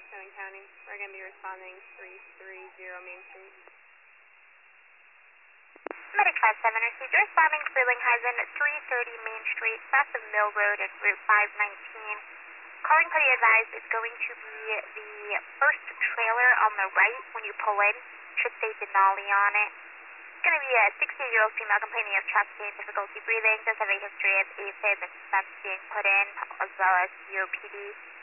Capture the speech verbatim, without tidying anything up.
Cannon County. We're going to be responding three three zero Main Street. Medic five seven, received responding Frelinghuysen, three thirty Main Street, south of Mill Road and Route five nineteen. Calling party advised is going to be the first trailer on the right when you pull in. Should say Denali on it. It's going to be a sixty-year-old female complaining of chest pain, difficulty breathing, does have a history of AFib and stents being put in, as well as C O P D.